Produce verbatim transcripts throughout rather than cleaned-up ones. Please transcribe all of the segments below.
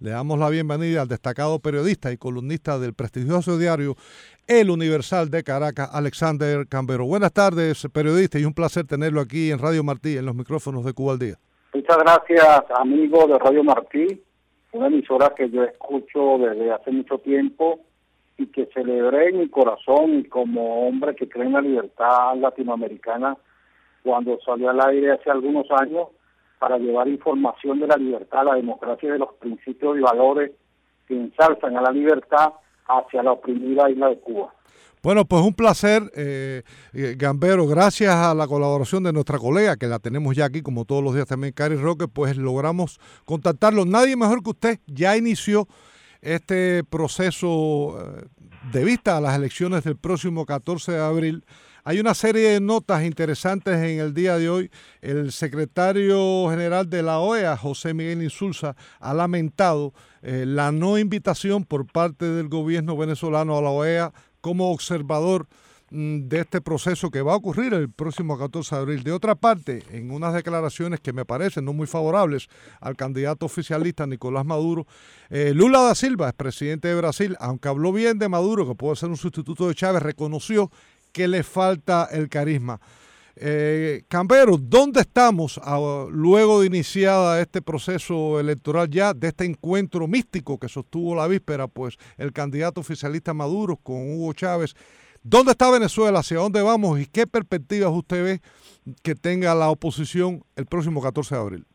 Le damos la bienvenida al destacado periodista y columnista del prestigioso diario El Universal de Caracas, Alexander Cambero. Buenas tardes, periodista, y un placer tenerlo aquí en Radio Martí, en los micrófonos de Cuba al Día. Muchas gracias, amigo de Radio Martí, una emisora que yo escucho desde hace mucho tiempo y que celebré en mi corazón como hombre que cree en la libertad latinoamericana cuando salió al aire hace algunos años para llevar información de la libertad, la democracia y de los principios y valores que ensalzan a la libertad hacia la oprimida isla de Cuba. Bueno, pues un placer, eh, Gambero. Gracias a la colaboración de nuestra colega, que la tenemos ya aquí, como todos los días también, Cari Roque, pues logramos contactarlo. Nadie mejor que usted ya inició este proceso de vista a las elecciones del próximo catorce de abril. Hay una serie de notas interesantes en el día de hoy. El secretario general de la O E A, José Miguel Insulza, ha lamentado eh, la no invitación por parte del gobierno venezolano a la O E A como observador mmm, de este proceso que va a ocurrir el próximo catorce de abril. De otra parte, en unas declaraciones que me parecen no muy favorables al candidato oficialista Nicolás Maduro, eh, Lula da Silva, expresidente de Brasil, aunque habló bien de Maduro, que puede ser un sustituto de Chávez, reconoció que le falta el carisma. Eh, Cambero, ¿dónde estamos a, luego de iniciada este proceso electoral ya, de este encuentro místico que sostuvo la víspera, pues el candidato oficialista Maduro con Hugo Chávez? ¿Dónde está Venezuela? ¿Hacia dónde vamos? ¿Y qué perspectivas usted ve que tenga la oposición el próximo catorce de abril?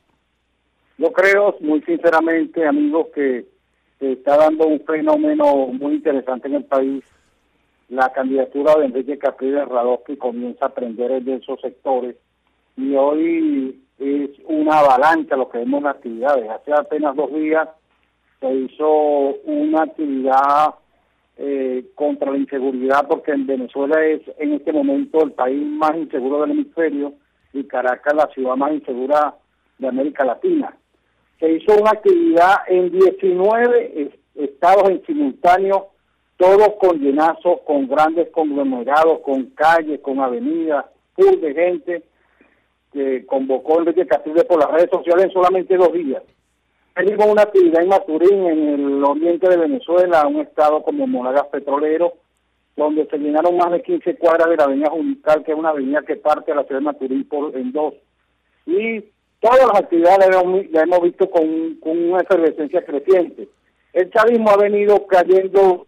Yo creo, muy sinceramente, amigos, que se está dando un fenómeno muy interesante en el país. La candidatura de Enrique Capriles Radofsky comienza a prender de esos sectores y hoy es una avalancha lo que vemos en las actividades. Hace apenas dos días se hizo una actividad eh, contra la inseguridad, porque en Venezuela es en este momento el país más inseguro del hemisferio y Caracas la ciudad más insegura de América Latina. Se hizo una actividad en diecinueve estados en simultáneo, todos con llenazos, con grandes conglomerados, con calles, con avenidas, full de gente que convocó Enrique Capriles por las redes sociales en solamente dos días. Tenemos una actividad en Maturín, en el oriente de Venezuela, un estado como Monagas Petrolero, donde se llenaron más de quince cuadras de la avenida Junical, que es una avenida que parte a la ciudad de Maturín por, en dos. Y todas las actividades las hemos, las hemos visto con, con una efervescencia creciente. El chavismo ha venido cayendo,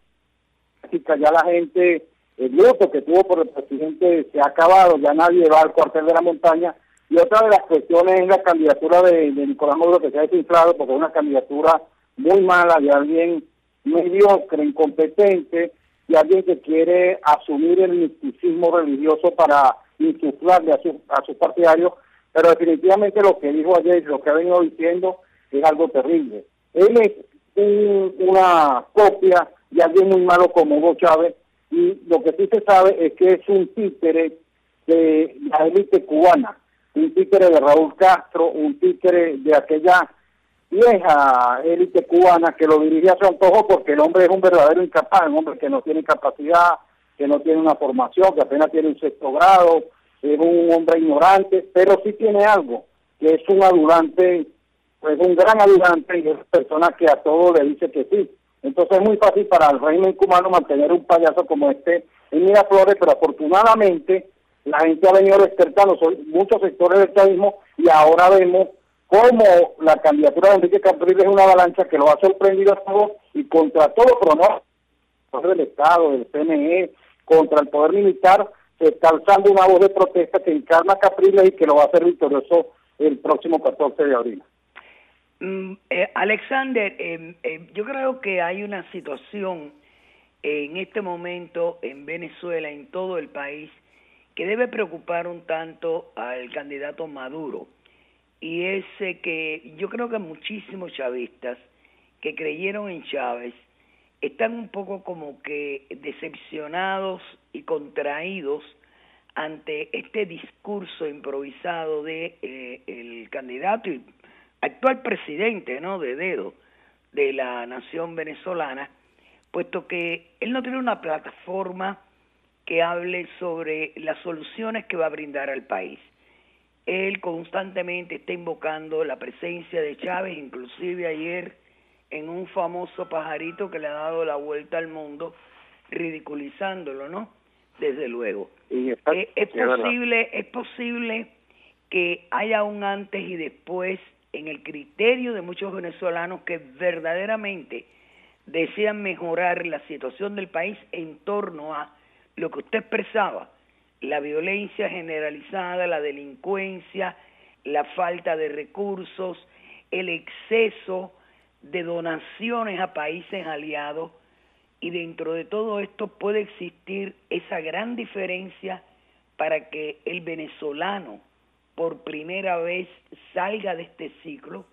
ya la gente, el voto que tuvo por el presidente se ha acabado, ya nadie va al cuartel de la montaña. Y otra de las cuestiones es la candidatura de, de Nicolás Maduro, que se ha desinflado porque es una candidatura muy mala de alguien mediocre, incompetente, y alguien que quiere asumir el misticismo religioso para insuflarle a, su, a sus partidarios. Pero definitivamente lo que dijo ayer, lo que ha venido diciendo, es algo terrible. Él es un, una copia de alguien muy malo como Hugo Chávez, y lo que sí se sabe es que es un títere de la élite cubana, un títere de Raúl Castro, un títere de aquella vieja élite cubana que lo dirige a su antojo, porque el hombre es un verdadero incapaz, un hombre que no tiene capacidad, que no tiene una formación, que apenas tiene un sexto grado, es un hombre ignorante, pero sí tiene algo, que es un adulante, pues un gran adulante, y es una persona que a todo le dice que sí. Entonces es muy fácil para el régimen cubano mantener un payaso como este en Miraflores, pero afortunadamente la gente ha venido despertando, son muchos sectores del chavismo, y ahora vemos cómo la candidatura de Enrique Capriles es una avalancha que lo ha sorprendido a todos, y contra todo pronóstico del Estado, del C N E, contra el poder militar, se está alzando una voz de protesta que encarna a Capriles y que lo va a hacer victorioso el próximo catorce de abril. Mm, eh, Alexander, eh, eh, yo creo que hay una situación en este momento en Venezuela, en todo el país, que debe preocupar un tanto al candidato Maduro, y es eh, que yo creo que muchísimos chavistas que creyeron en Chávez están un poco como que decepcionados y contraídos ante este discurso improvisado de eh, el candidato y actual presidente, ¿no?, de dedo de la nación venezolana, puesto que él no tiene una plataforma que hable sobre las soluciones que va a brindar al país. Él constantemente está invocando la presencia de Chávez, inclusive ayer en un famoso pajarito que le ha dado la vuelta al mundo, ridiculizándolo, ¿no? Desde luego. Y está, eh, es sí, posible, es posible que haya un antes y después en el criterio de muchos venezolanos que verdaderamente desean mejorar la situación del país en torno a lo que usted expresaba, la violencia generalizada, la delincuencia, la falta de recursos, el exceso de donaciones a países aliados, y dentro de todo esto puede existir esa gran diferencia para que el venezolano por primera vez salga de este ciclo.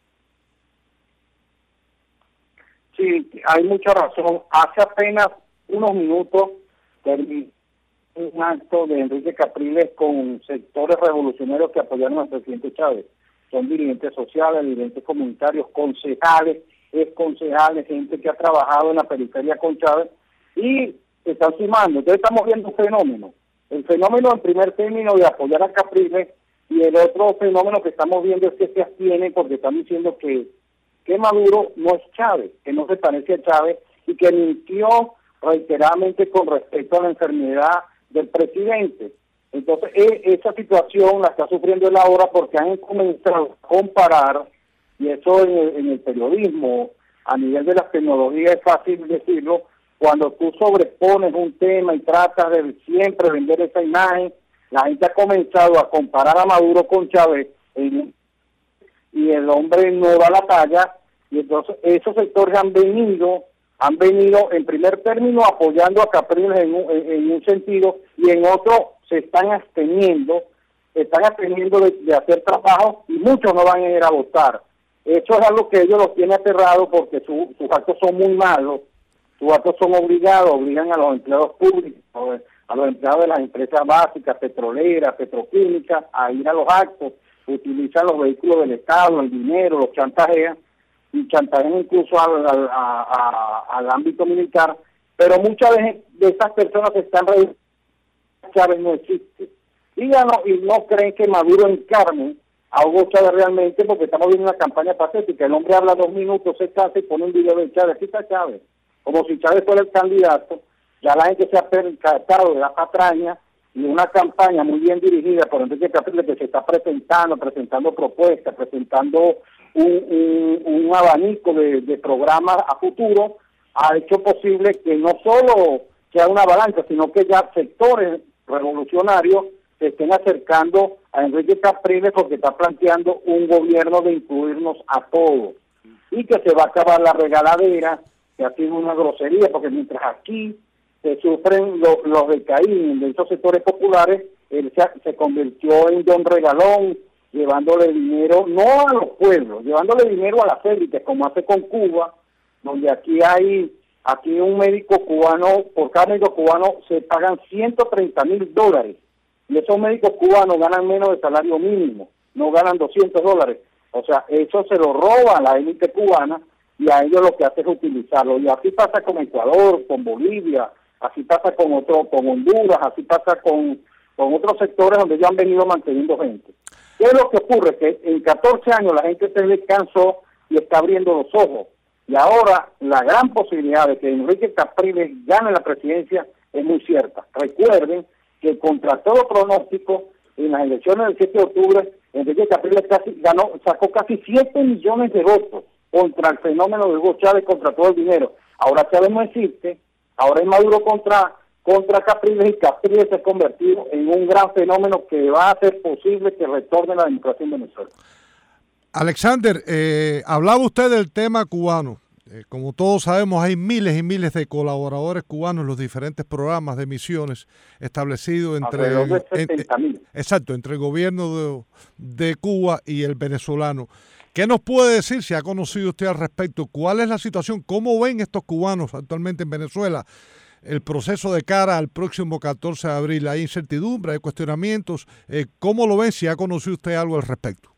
Sí, hay mucha razón. Hace apenas unos minutos terminó un acto de Enrique Capriles con sectores revolucionarios que apoyaron al presidente Chávez. Son dirigentes sociales, dirigentes comunitarios, concejales, exconcejales, gente que ha trabajado en la periferia con Chávez y se están sumando. Entonces estamos viendo un fenómeno. El fenómeno en primer término de apoyar a Capriles, y el otro fenómeno que estamos viendo es que se abstienen porque están diciendo que, que Maduro no es Chávez, que no se parece a Chávez y que mintió reiteradamente con respecto a la enfermedad del presidente. Entonces, e, esa situación la está sufriendo él ahora porque han comenzado a comparar, y eso en el, en el periodismo, a nivel de las tecnologías es fácil decirlo, cuando tú sobrepones un tema y tratas de siempre vender esa imagen, la gente ha comenzado a comparar a Maduro con Chávez en, y el hombre no da la talla, y entonces esos sectores han venido han venido en primer término apoyando a Capriles en un, en, en un sentido, y en otro se están absteniendo, están absteniendo de, de hacer trabajo, y muchos no van a ir a votar. Eso es algo que ellos los tiene aterrados porque su, sus actos son muy malos, sus actos son obligados, obligan a los empleados públicos, a los empleados de las empresas básicas, petroleras, petroquímicas, a ir a los actos, utilizan los vehículos del Estado, el dinero, los chantajean, y chantajean incluso al, al, a, a, al ámbito militar, pero muchas de, de esas personas están reduciendo. Chávez no existe. Y, ya no, y no creen que Maduro encarne a Hugo Chávez realmente, porque estamos viendo una campaña patética. El hombre habla dos minutos, se casa y pone un video de Chávez. Aquí está Chávez. Como si Chávez fuera el candidato. Ya la gente se ha percatado de la patraña y una campaña muy bien dirigida por Enrique Capriles, que se está presentando, presentando propuestas, presentando un, un, un abanico de, de programas a futuro, ha hecho posible que no solo sea una avalancha, sino que ya sectores revolucionarios se estén acercando a Enrique Capriles porque está planteando un gobierno de incluirnos a todos y que se va a acabar la regaladera, que ha sido una grosería, porque mientras aquí se sufren lo, los de Caín, de esos sectores populares, él se, se convirtió en don regalón, llevándole dinero, no a los pueblos, llevándole dinero a las élites, como hace con Cuba, donde aquí hay, aquí un médico cubano, por cada médico cubano se pagan ciento treinta mil dólares, y esos médicos cubanos ganan menos de salario mínimo, no ganan doscientos dólares, o sea, eso se lo roba a la élite cubana, y a ellos lo que hace es utilizarlo, y así pasa con Ecuador, con Bolivia, así pasa con otro, con Honduras, así pasa con, con otros sectores donde ya han venido manteniendo gente. ¿Qué es lo que ocurre? Que en catorce años la gente se descansó y está abriendo los ojos. Y ahora la gran posibilidad de que Enrique Capriles gane la presidencia es muy cierta. Recuerden que contra todo pronóstico, en las elecciones del siete de octubre, Enrique Capriles casi ganó, sacó casi siete millones de votos contra el fenómeno de Hugo Chávez, contra todo el dinero. Ahora Chávez no existe, ahora es Maduro contra contra Capriles, y Capriles se ha convertido en un gran fenómeno que va a hacer posible que retorne la democracia en Venezuela. Alexander, eh, hablaba usted del tema cubano. Eh, como todos sabemos, hay miles y miles de colaboradores cubanos en los diferentes programas de misiones establecidos entre, alrededor de setenta mil. En, exacto, entre el gobierno de, de Cuba y el venezolano. ¿Qué nos puede decir, si ha conocido usted al respecto? ¿Cuál es la situación? ¿Cómo ven estos cubanos actualmente en Venezuela el proceso de cara al próximo catorce de abril? ¿Hay incertidumbre, hay cuestionamientos? Eh, ¿Cómo lo ven, si ha conocido usted algo al respecto?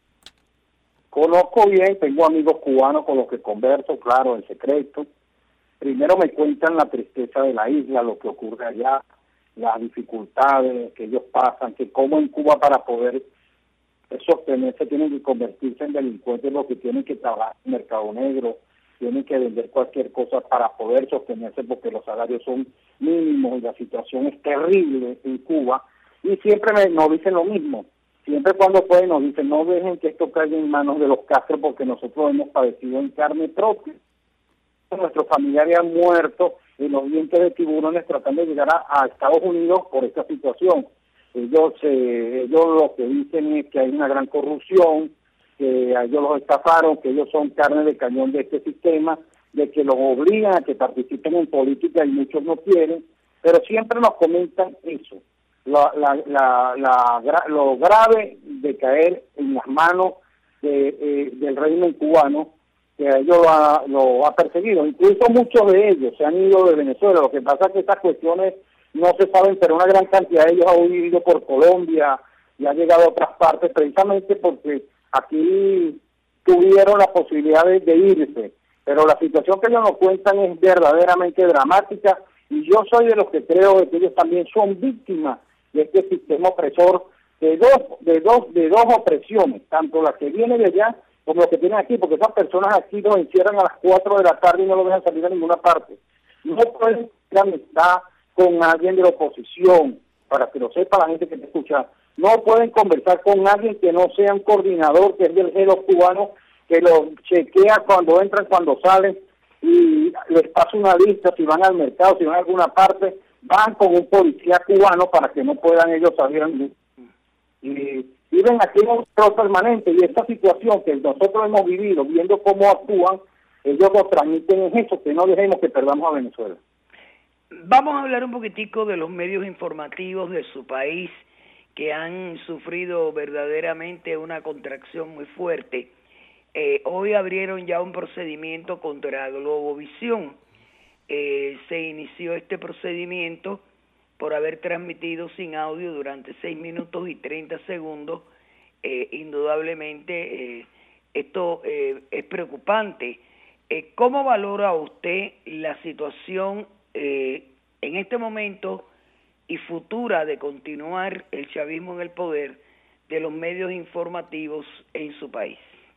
Conozco bien, tengo amigos cubanos con los que converso, claro, en secreto. Primero me cuentan la tristeza de la isla, lo que ocurre allá, las dificultades que ellos pasan, que como en Cuba para poder sostenerse tienen que convertirse en delincuentes, lo que tienen que trabajar en el mercado negro, tienen que vender cualquier cosa para poder sostenerse porque los salarios son mínimos y la situación es terrible en Cuba. Y siempre me, nos dicen lo mismo, siempre cuando pueden nos dicen no dejen que esto caiga en manos de los Castro porque nosotros hemos padecido en carne propia. Nuestros familiares han muerto en los dientes de tiburones tratando de llegar a, a Estados Unidos por esta situación. Ellos, eh, ellos lo que dicen es que hay una gran corrupción, que a ellos los estafaron, que ellos son carne de cañón de este sistema, de que los obligan a que participen en política y muchos no quieren, pero siempre nos comentan eso, la, la, la, la, lo grave de caer en las manos de, eh, del régimen cubano, que a ellos lo ha, lo ha perseguido. Incluso muchos de ellos se han ido de Venezuela. Lo que pasa es que estas cuestiones no se saben, pero una gran cantidad de ellos ha huido por Colombia y ha llegado a otras partes precisamente porque aquí tuvieron la posibilidad de, de irse. Pero la situación que ellos nos cuentan es verdaderamente dramática y yo soy de los que creo que ellos también son víctimas de este sistema opresor de dos, de dos, de dos opresiones, tanto la que viene de allá como lo que tienen aquí, porque esas personas aquí los encierran a las cuatro de la tarde y no los dejan salir a ninguna parte. No pueden tener amistad con alguien de la oposición, para que lo sepa la gente que te escucha. No pueden conversar con alguien que no sea un coordinador, que es del G dos cubano, que los chequea cuando entran, cuando salen, y les pasa una lista, si van al mercado, si van a alguna parte, van con un policía cubano para que no puedan ellos salir. Y viven aquí en un control permanente, y esta situación que nosotros hemos vivido, viendo cómo actúan, ellos lo transmiten en eso, que no dejemos que perdamos a Venezuela. Vamos a hablar un poquitico de los medios informativos de su país, que han sufrido verdaderamente una contracción muy fuerte. Eh, hoy abrieron ya un procedimiento contra Globovisión. Eh, se inició este procedimiento por haber transmitido sin audio durante seis minutos y treinta segundos. Eh, indudablemente eh, esto eh, es preocupante. Eh, ¿Cómo valora usted la situación eh, en este momento y futura de continuar el chavismo en el poder de los medios informativos en su país?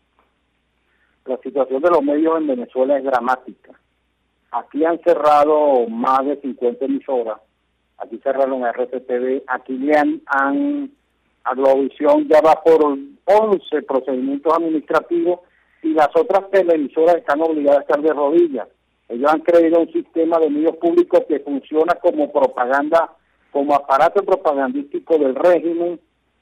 La situación de los medios en Venezuela es dramática. Aquí han cerrado más de cincuenta emisoras. Aquí cerraron a R C T V, aquí le han, han a Globovisión ya va por once procedimientos administrativos y las otras televisoras están obligadas a estar de rodillas. Ellos han creado un sistema de medios públicos que funciona como propaganda, como aparato propagandístico del régimen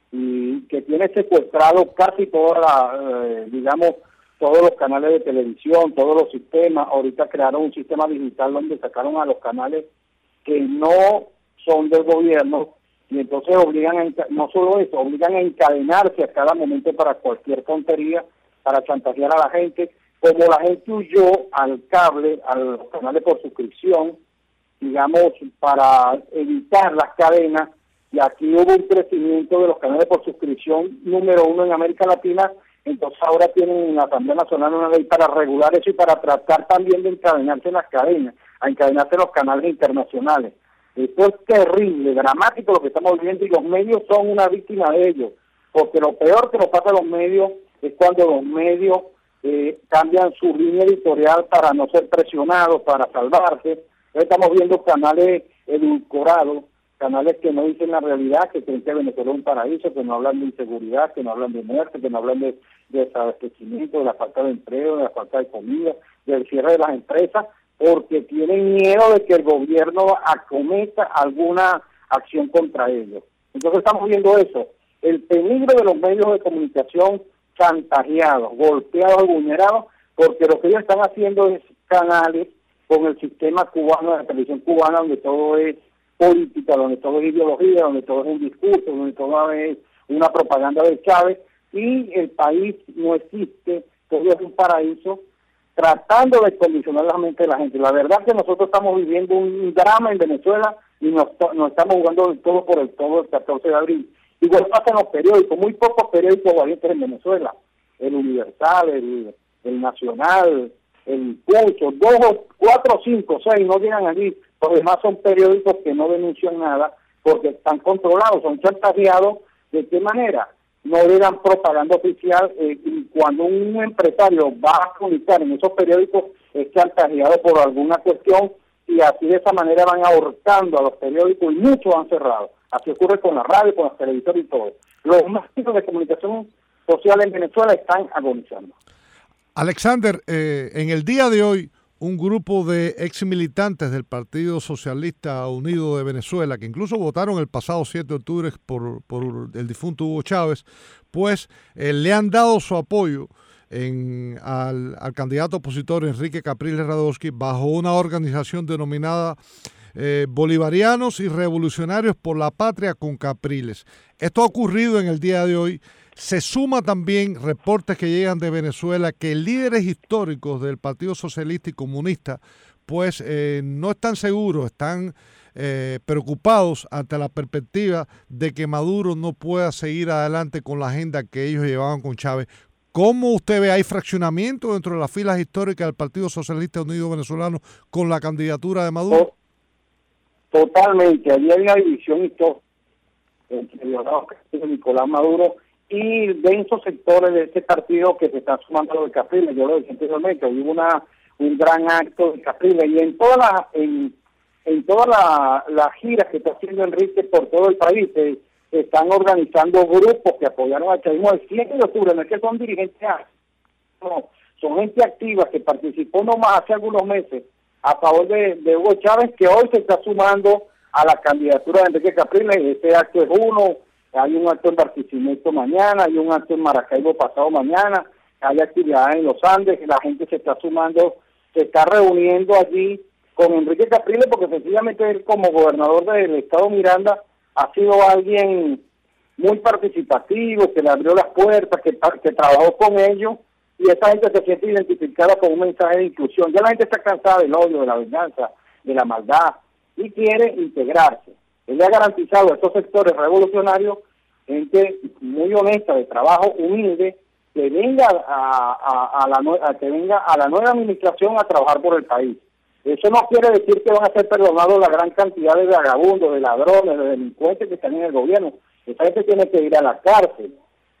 y que tiene secuestrado casi toda la, eh, digamos, todos los canales de televisión, todos los sistemas. Ahorita crearon un sistema digital donde sacaron a los canales que no son del gobierno y entonces obligan a, no solo eso, obligan a encadenarse a cada momento para cualquier tontería, para chantajear a la gente, como la gente huyó al cable, a los canales por suscripción, digamos, para evitar las cadenas, y aquí hubo un crecimiento de los canales por suscripción número uno en América Latina. Entonces ahora tienen en la Asamblea Nacional una ley para regular eso y para tratar también de encadenarse en las cadenas, a encadenarse en los canales internacionales. Esto es terrible, dramático lo que estamos viviendo y los medios son una víctima de ello, porque lo peor que nos pasa a los medios es cuando los medios eh, cambian su línea editorial para no ser presionados, para salvarse. Estamos viendo canales edulcorados, canales que no dicen la realidad, que creen que Venezuela es un paraíso, que no hablan de inseguridad, que no hablan de muerte, que no hablan de, de desabastecimiento, de la falta de empleo, de la falta de comida, del cierre de las empresas, porque tienen miedo de que el gobierno acometa alguna acción contra ellos. Entonces estamos viendo eso, el peligro de los medios de comunicación chantajeados, golpeados, vulnerados, porque lo que ellos están haciendo es canales con el sistema cubano de la televisión cubana, donde todo es política, donde todo es ideología, donde todo es un discurso, donde todo es una propaganda de Chávez, y el país no existe, todo es un paraíso, tratando de condicionar la mente de la gente. La verdad es que nosotros estamos viviendo un drama en Venezuela y nos, nos estamos jugando del todo por el todo el catorce de abril. Igual pasa en los periódicos, muy pocos periódicos valientes en Venezuela, el Universal, el, el Nacional, el Pulso, dos, cuatro, cinco, seis, no llegan allí. Los demás son periódicos que no denuncian nada porque están controlados, son chantajeados. ¿De qué manera? No le dan propaganda oficial eh, y cuando un empresario va a comunicar en esos periódicos es chantajeado por alguna cuestión y así de esa manera van ahorcando a los periódicos y muchos han cerrado. Así ocurre con la radio, con los televisores y todo. Los medios de comunicación social en Venezuela están agonizando. Alexander, eh, en el día de hoy, un grupo de ex militantes del Partido Socialista Unido de Venezuela, que incluso votaron el pasado siete de octubre por, por el difunto Hugo Chávez, pues eh, le han dado su apoyo en, al, al candidato opositor Enrique Capriles Radosky bajo una organización denominada eh, Bolivarianos y Revolucionarios por la Patria con Capriles. Esto ha ocurrido en el día de hoy. Se suma también reportes que llegan de Venezuela que líderes históricos del Partido Socialista y Comunista pues eh, no están seguros, están eh, preocupados ante la perspectiva de que Maduro no pueda seguir adelante con la agenda que ellos llevaban con Chávez. ¿Cómo usted ve? ¿Hay fraccionamiento dentro de las filas históricas del Partido Socialista Unido Venezolano con la candidatura de Maduro? Totalmente. Allí hay una división histórica entre Leonardo Castillo y Nicolás Maduro y densos sectores de este partido que se están sumando a lo de Capriles. Yo lo dije anteriormente, hubo una un gran acto de Capriles y en todas las en, en todas las la giras que está haciendo Enrique por todo el país se, se están organizando grupos que apoyaron al chavismo el siete de octubre, no es que son dirigentes, no, son gente activa que participó nomás hace algunos meses a favor de, de Hugo Chávez, que hoy se está sumando a la candidatura de Enrique Capriles. Ese acto es uno. Hay un acto en Barquisimeto mañana, hay un acto en Maracaibo pasado mañana, hay actividades en los Andes, la gente se está sumando, se está reuniendo allí con Enrique Capriles, porque sencillamente él como gobernador del estado Miranda ha sido alguien muy participativo, que le abrió las puertas, que, que trabajó con ellos, y esa gente se siente identificada con un mensaje de inclusión. Ya la gente está cansada del odio, de la venganza, de la maldad, y quiere integrarse. Él le ha garantizado a estos sectores revolucionarios, gente muy honesta, de trabajo humilde, que venga a, a, a, la, a que venga a la nueva administración a trabajar por el país. Eso no quiere decir que van a ser perdonados la gran cantidad de vagabundos, de ladrones, de delincuentes que están en el gobierno. Esa gente tiene que ir a la cárcel.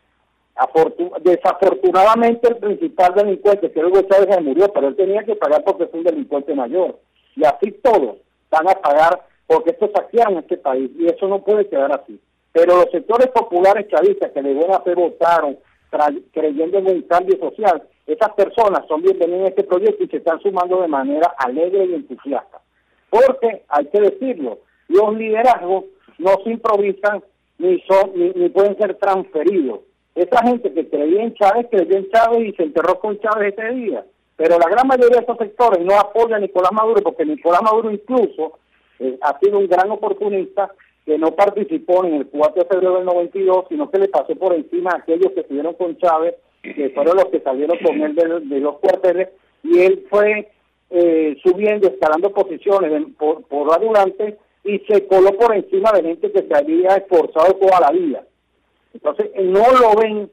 Afortun- desafortunadamente el principal delincuente, que Hugo Chávez, se murió, pero él tenía que pagar porque es un delincuente mayor. Y así todos van a pagar porque estos saquearon este país y eso no puede quedar así. Pero los sectores populares chavistas que de buena fe votaron creyendo en un cambio social, esas personas son bienvenidas a este proyecto y se están sumando de manera alegre y entusiasta. Porque, hay que decirlo, los liderazgos no se improvisan ni son ni, ni pueden ser transferidos. Esa gente que creía en Chávez, creyó en Chávez y se enterró con Chávez ese día. Pero la gran mayoría de esos sectores no apoyan a Nicolás Maduro, porque Nicolás Maduro incluso eh, ha sido un gran oportunista que no participó en el cuatro de febrero del noventa y dos, sino que le pasó por encima a aquellos que estuvieron con Chávez, que fueron los que salieron con él de, de los cuarteles, y él fue eh, subiendo, escalando posiciones de, por, por adelante, y se coló por encima de gente que se había esforzado toda la vida. Entonces, no lo ven,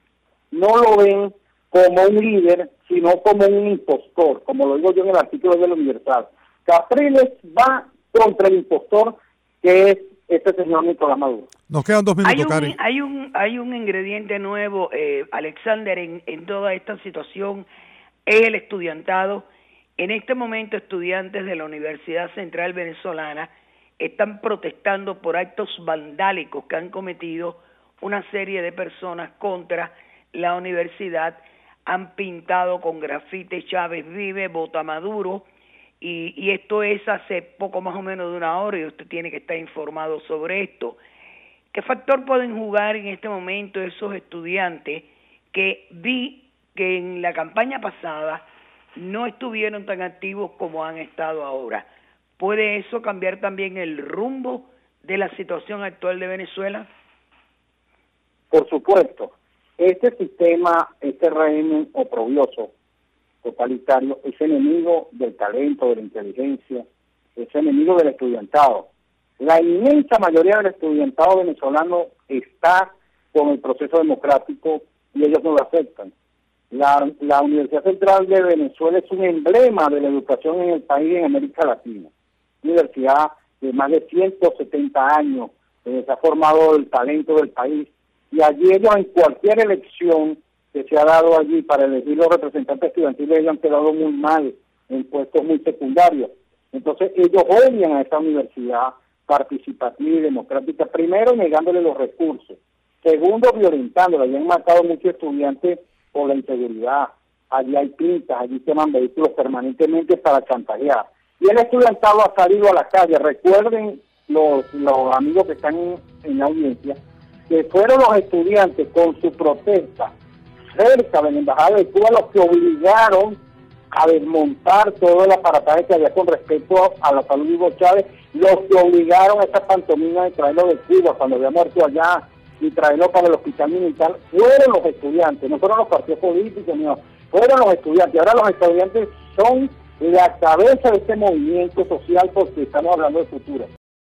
no lo ven como un líder, sino como un impostor, como lo digo yo en el artículo de La Universal. Capriles va contra el impostor que es este señor Nicolás Maduro. Nos quedan dos minutos, hay un, Karen. Hay un, hay un ingrediente nuevo, eh, Alexander, en, en toda esta situación, es el estudiantado. En este momento, estudiantes de la Universidad Central Venezolana están protestando por actos vandálicos que han cometido una serie de personas contra la universidad. Han pintado con grafite Chávez vive, vota Maduro, y, y esto es hace poco más o menos de una hora y usted tiene que estar informado sobre esto. ¿Qué factor pueden jugar en este momento esos estudiantes que vi que en la campaña pasada no estuvieron tan activos como han estado ahora? ¿Puede eso cambiar también el rumbo de la situación actual de Venezuela? Por supuesto. Este sistema, este régimen oprobioso, totalitario, es enemigo del talento, de la inteligencia, es enemigo del estudiantado. La inmensa mayoría del estudiantado venezolano está con el proceso democrático y ellos no lo aceptan. La, la Universidad Central de Venezuela es un emblema de la educación en el país y en América Latina. Universidad de más de ciento setenta años, donde se ha formado el talento del país. Y allí ellos, en cualquier elección que se ha dado allí para elegir los representantes estudiantiles, ellos han quedado muy mal en puestos muy secundarios. Entonces ellos odian a esa universidad participativa y democrática, primero negándole los recursos, segundo violentándola. Allí han matado muchos estudiantes por la inseguridad, allí hay pintas, allí queman vehículos permanentemente para chantajear. Y el estudiantado ha salido a la calle. Recuerden los, los amigos que están en, en la audiencia, que fueron los estudiantes con su protesta cerca de la Embajada de Cuba los que obligaron a desmontar todo el aparataje que había con respecto a la salud de Hugo Chávez, los que obligaron a esa pantomima de traerlo de Cuba cuando había muerto allá y traerlo para el hospital militar, fueron los estudiantes, no fueron los partidos políticos, no, fueron los estudiantes. Ahora los estudiantes son la cabeza de este movimiento social porque estamos hablando de futuro.